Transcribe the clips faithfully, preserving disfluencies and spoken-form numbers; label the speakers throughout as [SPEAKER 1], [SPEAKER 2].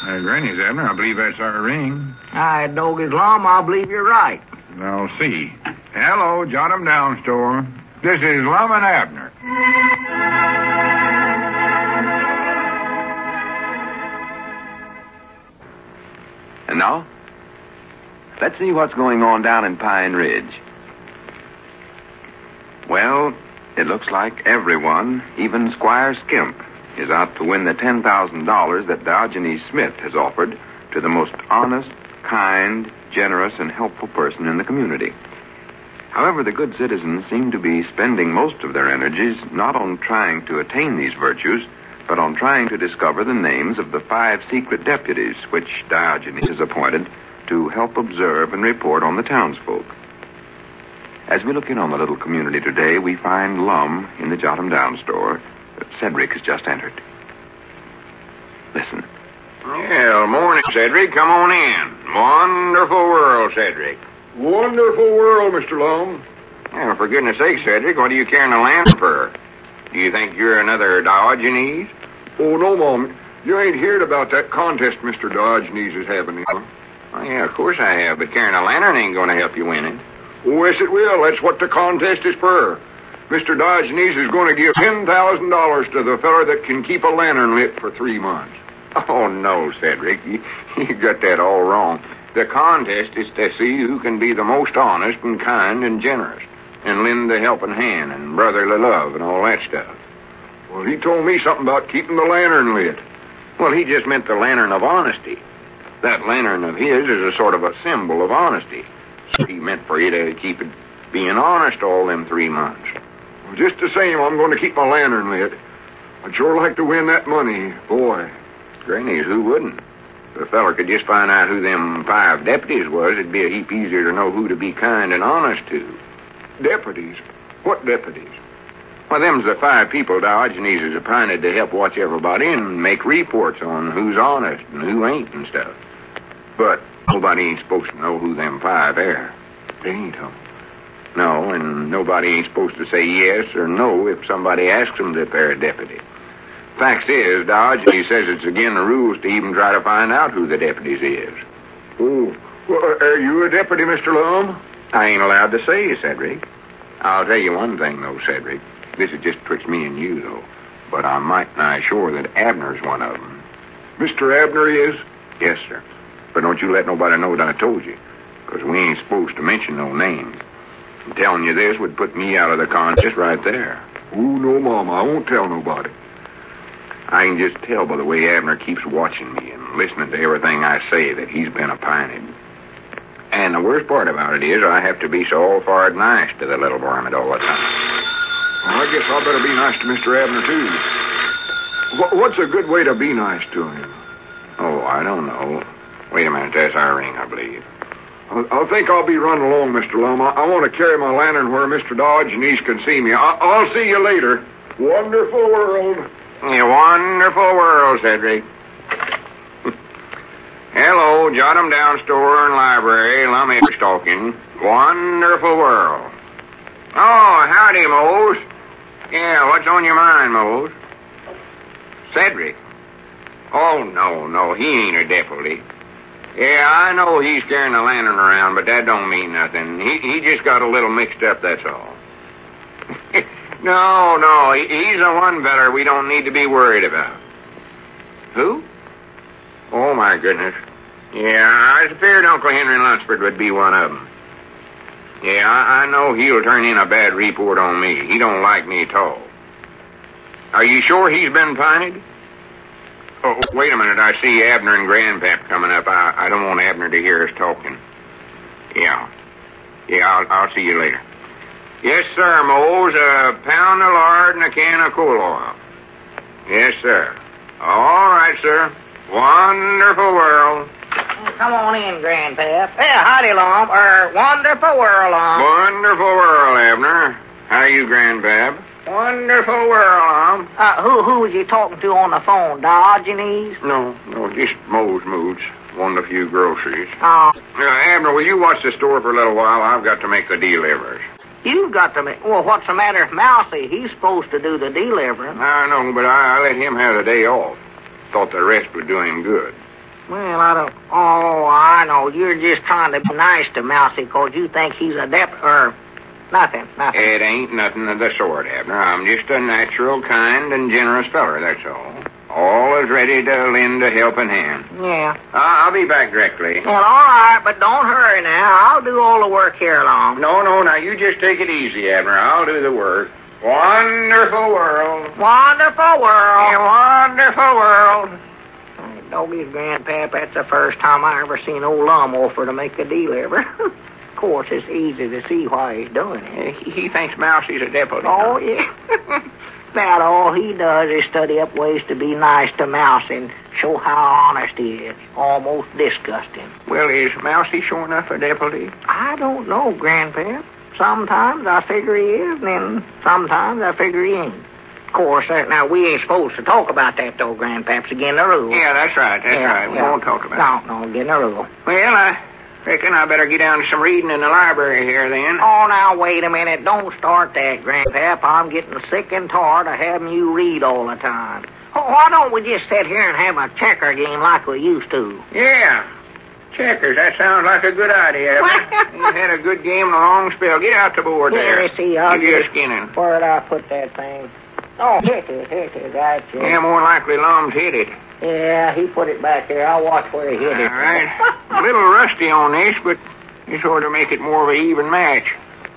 [SPEAKER 1] Uh, Granny's, Abner. I believe that's our ring.
[SPEAKER 2] I dog Islam, I believe you're right.
[SPEAKER 1] I'll see. Hello, Jot 'em Down store. This is Lum and Abner.
[SPEAKER 3] And now, let's see what's going on down in Pine Ridge. Well, it looks like everyone, even Squire Skimp, is out to win the ten thousand dollars that Diogenes Smith has offered to the most honest, kind, generous, and helpful person in the community. However, the good citizens seem to be spending most of their energies not on trying to attain these virtues, but on trying to discover the names of the five secret deputies which Diogenes has appointed to help observe and report on the townsfolk. As we look in on the little community today, we find Lum in the Jot 'em Down store. Cedric has just entered. Listen.
[SPEAKER 4] Well, morning, Cedric. Come on in. Wonderful world, Cedric.
[SPEAKER 5] Wonderful world, Mister Lum.
[SPEAKER 4] Well, for goodness sake, Cedric, what are you carrying a lantern for? Do you think you're another Diogenes?
[SPEAKER 5] Oh, no, Mom. You ain't heard about that contest Mister Diogenes is having, you know?
[SPEAKER 4] Oh, yeah, of course I have, but carrying a lantern ain't going to help you win it.
[SPEAKER 5] Oh, yes, it will. That's what the contest is for. Mister Diogenes is going to give ten thousand dollars to the feller that can keep a lantern lit for three months.
[SPEAKER 4] Oh, no, Cedric. You, you got that all wrong. The contest is to see who can be the most honest and kind and generous and lend a helping hand and brotherly love and all that stuff.
[SPEAKER 5] Well, he told me something about keeping the lantern lit.
[SPEAKER 4] Well, he just meant the lantern of honesty. That lantern of his is a sort of a symbol of honesty. So he meant for you to keep it being honest all them three months.
[SPEAKER 5] Well, just the same, I'm going to keep my lantern lit. I'd sure like to win that money, boy.
[SPEAKER 4] Grannies, who wouldn't? If a feller could just find out who them five deputies was, it'd be a heap easier to know who to be kind and honest to.
[SPEAKER 5] Deputies? What deputies?
[SPEAKER 4] Well, them's the five people Diogenes is appointed to help watch everybody and make reports on who's honest and who ain't and stuff. But nobody ain't supposed to know who them five are.
[SPEAKER 5] They ain't, huh?
[SPEAKER 4] No, and nobody ain't supposed to say yes or no if somebody asks them if they're a deputy. Fact is, Diogenes says it's again the rules to even try to find out who the deputies is.
[SPEAKER 5] Oh, well, are you a deputy, Mister Lum?
[SPEAKER 4] I ain't allowed to say, Cedric. I'll tell you one thing, though, Cedric. This is just betwixt me and you, though. But I'm mighty nigh sure that Abner's one of them.
[SPEAKER 5] Mister Abner is?
[SPEAKER 4] Yes, sir. But don't you let nobody know that I told you, because we ain't supposed to mention no names. And telling you this would put me out of the contest right there.
[SPEAKER 5] Oh, no, Mama, I won't tell nobody.
[SPEAKER 4] I can just tell by the way Abner keeps watching me and listening to everything I say that he's been a pining. And the worst part about it is I have to be so all-fired nice to the little varmint all the time.
[SPEAKER 5] Well, I guess I better be nice to Mister Abner, too. What's a good way to be nice to him?
[SPEAKER 4] Oh, I don't know. Wait a minute, that's our ring, I believe.
[SPEAKER 5] I think I'll be running along, Mister Lum. I, I want to carry my lantern where Mister Diogenes can see me. I, I'll see you later. Wonderful world.
[SPEAKER 4] A wonderful world, Cedric. Hello, Jot 'em Down store and library. Lum is talking. Wonderful world. Oh, howdy, Mose. Yeah, what's on your mind, Mose? Cedric. Oh, no, no, he ain't a deputy. Yeah, I know he's carrying a lantern around, but that don't mean nothing. He he just got a little mixed up, that's all. no, no, he, he's the one feller we don't need to be worried about. Who? Oh, my goodness. Yeah, I feared Uncle Henry Lunsford would be one of them. Yeah, I, I know he'll turn in a bad report on me. He don't like me at all. Are you sure he's been pined? Oh, wait a minute. I see Abner and Grandpap coming up. I, I don't want Abner to hear us talking. Yeah. Yeah, I'll, I'll see you later. Yes, sir, Mose. A pound of lard and a can of coal oil. Yes, sir. All right, sir. Wonderful world.
[SPEAKER 2] Come on in, Grandpap. Yeah, howdy, Lum. Er, wonderful world, Lum.
[SPEAKER 4] Wonderful world, Abner. How are you, Grandpap? Wonderful world, Lum.
[SPEAKER 2] Uh, who, who was you talking to on the phone, Diogenes?
[SPEAKER 4] No, no, just Mose Moods. Wanted a few groceries.
[SPEAKER 2] Oh.
[SPEAKER 4] Uh, Abner, will you watch the store for a little while? I've got to make the delivers.
[SPEAKER 2] You've got to make... Well, what's the matter if Mousy? He's supposed to do the delivering.
[SPEAKER 4] I know, but I, I let him have the day off. Thought the rest would do him good.
[SPEAKER 2] Well, I don't... Oh, I know. You're just trying to be nice to Mousy because you think he's a dep... Or... Nothing, nothing.
[SPEAKER 4] It ain't nothing of the sort, Abner. I'm just a natural, kind, and generous feller, that's all. Always ready to lend a helping hand.
[SPEAKER 2] Yeah.
[SPEAKER 4] Uh, I'll be back directly.
[SPEAKER 2] Well, all right, but don't hurry now. I'll do all the work here along.
[SPEAKER 4] No, no, now you just take it easy, Abner. I'll do the work. Wonderful world.
[SPEAKER 2] Wonderful world.
[SPEAKER 4] A wonderful world.
[SPEAKER 2] Doggy's grandpap, that's the first time I ever seen old Lum offer to make a deal ever. Of course, it's easy to see why he's doing it.
[SPEAKER 4] He, he thinks Mousy's a deputy.
[SPEAKER 2] Oh, yeah. About all he does is study up ways to be nice to Mouse and show how honest he is. Almost disgusting.
[SPEAKER 4] Well, is Mousy sure enough a deputy?
[SPEAKER 2] I don't know, Grandpap. Sometimes I figure he is, and then sometimes I figure he ain't. Of course, uh, now, we ain't supposed to talk about that, though, Grandpap's against the rule.
[SPEAKER 4] Yeah, that's right, that's
[SPEAKER 2] yeah,
[SPEAKER 4] right. We
[SPEAKER 2] yeah.
[SPEAKER 4] won't talk about it.
[SPEAKER 2] No, no, against the rule.
[SPEAKER 4] Well, I reckon I better get down to some reading in the library here, then.
[SPEAKER 2] Oh, now, wait a minute. Don't start that, Grandpap. I'm getting sick and tired of having you read all the time. Oh, why don't we just sit here and have a checker game like we used to?
[SPEAKER 4] Yeah. Checkers, that sounds like a good idea. You had a good game in a long spell. Get out the board there.
[SPEAKER 2] Let me see. I'll
[SPEAKER 4] Give you a
[SPEAKER 2] just...
[SPEAKER 4] skinning.
[SPEAKER 2] Where'd I put that thing? Oh, hit it, hit it. That's it.
[SPEAKER 4] Yeah, more likely Lum's hit it.
[SPEAKER 2] Yeah, he put it back there. I'll watch where he hit
[SPEAKER 4] All
[SPEAKER 2] it.
[SPEAKER 4] right. A little rusty on this, but this ought to make it more of an even match.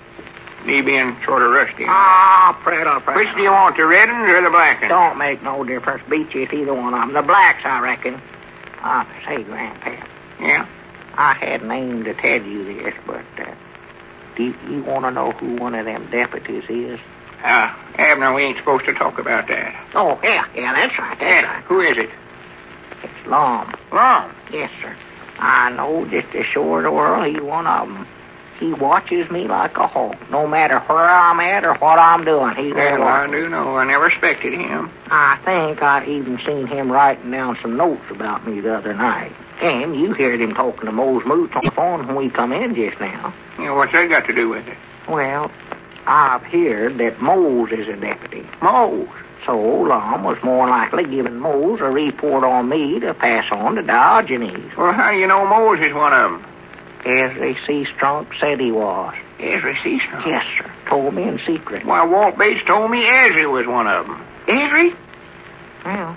[SPEAKER 4] Me being sort of rusty.
[SPEAKER 2] Ah, prattle, prattle.
[SPEAKER 4] Which do you want, the red ones or the black ones?
[SPEAKER 2] Don't make no difference. Beat you with either one of them. The blacks, I reckon. Ah, say, Grandpap.
[SPEAKER 4] Yeah?
[SPEAKER 2] I hadn't aimed to tell you this, but uh, do you, you want to know who one of them deputies is?
[SPEAKER 4] Uh, Abner, we ain't supposed to talk about that.
[SPEAKER 2] Oh, yeah, yeah, that's right, that's
[SPEAKER 4] Yeah,
[SPEAKER 2] right.
[SPEAKER 4] who is it?
[SPEAKER 2] It's Lum.
[SPEAKER 4] Lum.
[SPEAKER 2] Yes, sir. I know just as sure as the world he's one of them. He watches me like a hawk, no matter where I'm at or what I'm doing. He's there
[SPEAKER 4] Well, I
[SPEAKER 2] watching.
[SPEAKER 4] do know. I never respected him.
[SPEAKER 2] I think I even seen him writing down some notes about me the other night. And you heard him talking to Mose Moots on the phone when we come in just now.
[SPEAKER 4] You know, what's that got to do with it?
[SPEAKER 2] Well, I've heard that Mose is a deputy.
[SPEAKER 4] Mose.
[SPEAKER 2] So Lum was more likely giving Mose a report on me to pass on to Diogenes.
[SPEAKER 4] Well, how do you know Mose is one of them?
[SPEAKER 2] Ezra C. Strunk said he was.
[SPEAKER 4] Ezra C. Strunk?
[SPEAKER 2] Yes, sir. Told me in secret.
[SPEAKER 4] Why, Walt Bates told me Ezra was one of them. Ezra?
[SPEAKER 2] Well,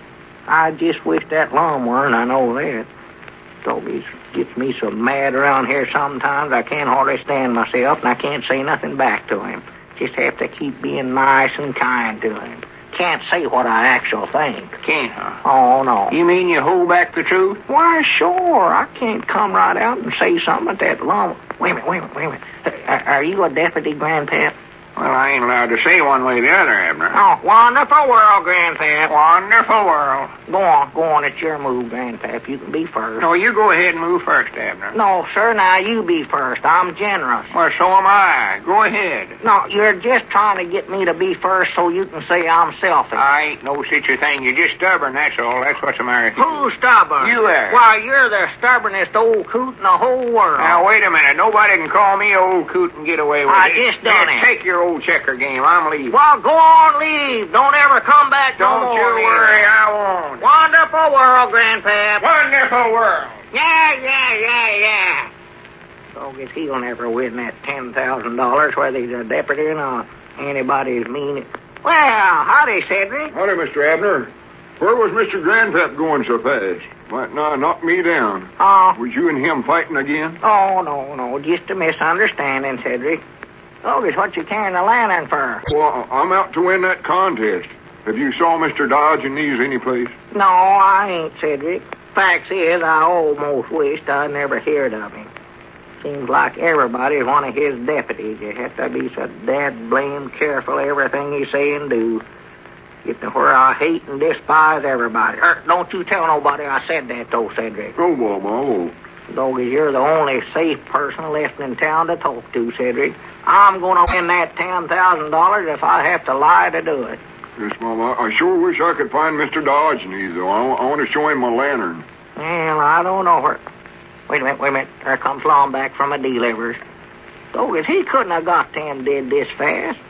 [SPEAKER 2] I just wish that Lum weren't, I know that. So he gets me so mad around here sometimes I can't hardly stand myself, and I can't say nothing back to him. Just have to keep being nice and kind to him. Can't say what I actually think.
[SPEAKER 4] Can't, huh?
[SPEAKER 2] Oh, no.
[SPEAKER 4] You mean you hold back the truth?
[SPEAKER 2] Why, sure. I can't come right out and say something at that Lum. Wait a minute, wait a minute, wait a minute. Are, are you a deputy, Grandpap?
[SPEAKER 4] Well, I ain't allowed to say one way or the other, Abner.
[SPEAKER 2] Oh, wonderful world, Grandpap.
[SPEAKER 4] Wonderful world.
[SPEAKER 2] Go on, go on. It's your move, Grandpap. You can be first.
[SPEAKER 4] No, you go ahead and move first, Abner.
[SPEAKER 2] No, sir, now you be first. I'm generous.
[SPEAKER 4] Well, so am I. Go ahead.
[SPEAKER 2] No, you're just trying to get me to be first so you can say I'm selfish.
[SPEAKER 4] I ain't no such a thing. You're just stubborn, that's all. That's what's American.
[SPEAKER 2] Who's stubborn?
[SPEAKER 4] You are.
[SPEAKER 2] Why, you're the stubbornest old coot in the whole world.
[SPEAKER 4] Now, wait a minute. Nobody can call me old coot and get away with
[SPEAKER 2] I
[SPEAKER 4] it.
[SPEAKER 2] just done
[SPEAKER 4] Here,
[SPEAKER 2] it.
[SPEAKER 4] Take your old checker game. I'm leaving.
[SPEAKER 2] Well, go on, leave. Don't ever come back no
[SPEAKER 4] Don't
[SPEAKER 2] more.
[SPEAKER 4] you worry, I won't.
[SPEAKER 2] Wonderful world, Grandpap.
[SPEAKER 4] Wonderful world.
[SPEAKER 2] Yeah, yeah, yeah, yeah. So I guess he'll never win that ten thousand dollars, whether he's a deputy or not. Anybody's mean it. Well, howdy, Cedric.
[SPEAKER 5] Howdy, Mister Abner. Where was Mister Grandpap going so fast? Might not knock me down.
[SPEAKER 2] Oh,
[SPEAKER 5] Was you and him fighting again?
[SPEAKER 2] oh, no, no, just a misunderstanding, Cedric. Oh, guess what you carrying a lantern for?
[SPEAKER 5] Well, I'm out to win that contest. Have you saw Mister Diogenes any place?
[SPEAKER 2] No, I ain't, Cedric. Facts is, I almost wished I never heard of him. Seems like everybody's one of his deputies. You have to be so dad blame careful everything you say and do. Get to where I hate and despise everybody. Er, don't you tell nobody I said that, though, Cedric.
[SPEAKER 5] Oh, Mama, oh.
[SPEAKER 2] Dog, you're the only safe person left in town to talk to, Cedric. I'm going to win that ten thousand dollars if I have to lie to do it.
[SPEAKER 5] Yes, Mama. I sure wish I could find Mister Diogenes, though. I, I want to show him my lantern.
[SPEAKER 2] Well, I don't know where... Wait a minute, wait a minute. There comes Lom back from a deliver's. Dog, he couldn't have got them did this fast.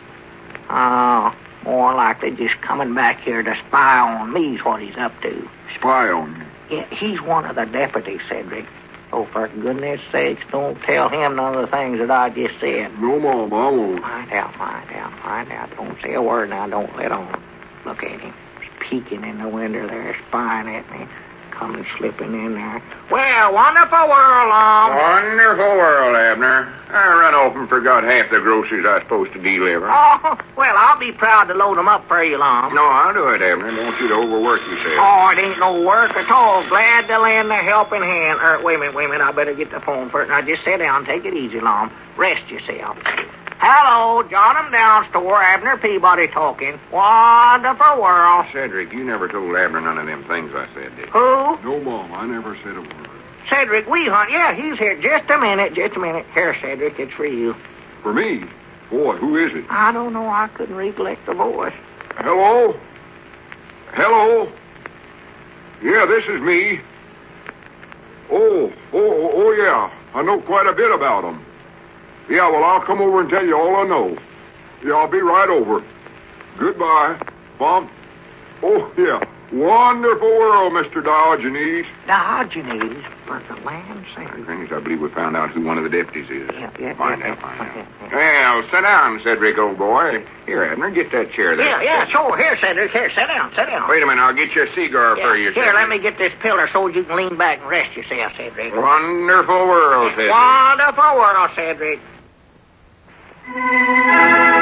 [SPEAKER 2] Oh, more likely just coming back here to spy on me's what he's up to.
[SPEAKER 5] Spy on you.
[SPEAKER 2] Yeah, he's one of the deputies, Cedric. Oh, for goodness sakes, don't tell him none of the things that I just said.
[SPEAKER 5] No, Mom, I won't.
[SPEAKER 2] Find out, find out, find out. Don't say a word now. Don't let on. Look at him. He's peeking in the window there, spying at me. Coming slipping in there. Well, wonderful world, Lom.
[SPEAKER 4] Wonderful world, Abner. I run off and forgot half the groceries I was supposed to deliver.
[SPEAKER 2] Oh, well, I'll be proud to load them up for you, Lom.
[SPEAKER 4] No, I'll do it, Abner. Don't you to overwork yourself.
[SPEAKER 2] Oh, it ain't no work at all. Glad to lend a helping hand. Er, wait a minute, wait a minute. I better get the phone first. Now, just sit down. Take it easy, Lom. Rest yourself. Hello, John M. Down store. Abner Peabody talking. Wonderful world.
[SPEAKER 4] Cedric, you never told Abner none of them things I said, did you?
[SPEAKER 2] Who?
[SPEAKER 5] No, Mom, I never said a word.
[SPEAKER 2] Cedric We Hunt. Yeah, he's here. Just a minute, just a minute. Here, Cedric, it's for you.
[SPEAKER 5] For me? Boy, who is it?
[SPEAKER 2] I don't know. I couldn't recollect the voice.
[SPEAKER 5] Hello? Hello? Yeah, this is me. Oh, oh, oh, yeah. I know quite a bit about them. Yeah, well, I'll come over and tell you all I know. Yeah, I'll be right over. Goodbye. Mom? Oh, yeah. Wonderful world, Mister Diogenes.
[SPEAKER 2] Diogenes? For the land's sake.
[SPEAKER 4] Grannies, I believe we found out who one of the deputies is.
[SPEAKER 2] Yeah, yeah,
[SPEAKER 4] Find
[SPEAKER 2] yeah,
[SPEAKER 4] out, find
[SPEAKER 2] yeah,
[SPEAKER 4] out.
[SPEAKER 2] yeah.
[SPEAKER 4] Well, sit down, Cedric, old boy. Here, Abner, get that chair there.
[SPEAKER 2] Yeah, yeah, sure. Here, Cedric. Here, sit down, sit down.
[SPEAKER 4] Wait a minute, I'll get you a cigar
[SPEAKER 2] Yeah,
[SPEAKER 4] for you,
[SPEAKER 2] Here,
[SPEAKER 4] Cedric.
[SPEAKER 2] let me get this pillar so you can lean back and rest yourself, Cedric.
[SPEAKER 4] Wonderful world, Cedric.
[SPEAKER 2] Wonderful world, Cedric.